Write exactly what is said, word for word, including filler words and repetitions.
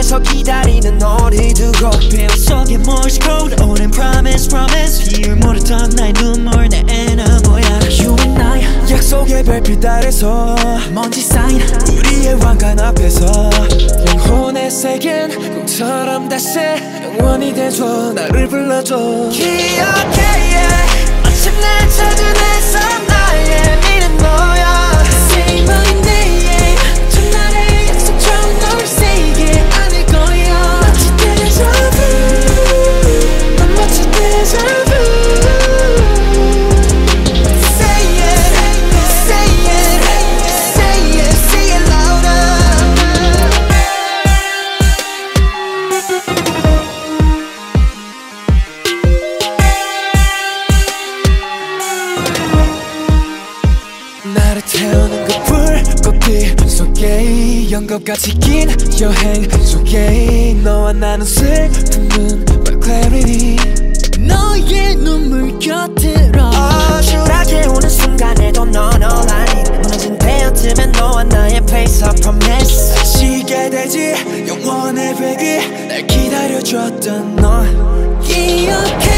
앞에서 기다리는 너를 두고 bil 속에 morse code 오랜 promise promise 비율 모르던 나의 눈물 내 애나무야 You and I 약속의 별빛 아래서 먼지 쌓인 우리의 왕관 앞에서 영혼의 색은 꿈처럼 다시 영원히 돼줘 나를 불러줘 기억해 yeah. 마침내 찾은 애써 나의 미는 너야 Say my name 첫날의 약속처럼 널 세게 안을 거야 마치 데자뷰 난 마치 데자뷰 Say it, say it, say it, say it louder 나를 태우는 그 불꽃빛 속에 연극같이 긴 여행 속에 너와 나눈 슬픔은 my clarity 너의 눈물 곁으로 어지럽게 오는 순간에도 넌 all I need 무너진 베어틈엔 너와 나의 place of promise 지게 되지 영원의 베기 날 기다려줬던 너 기억해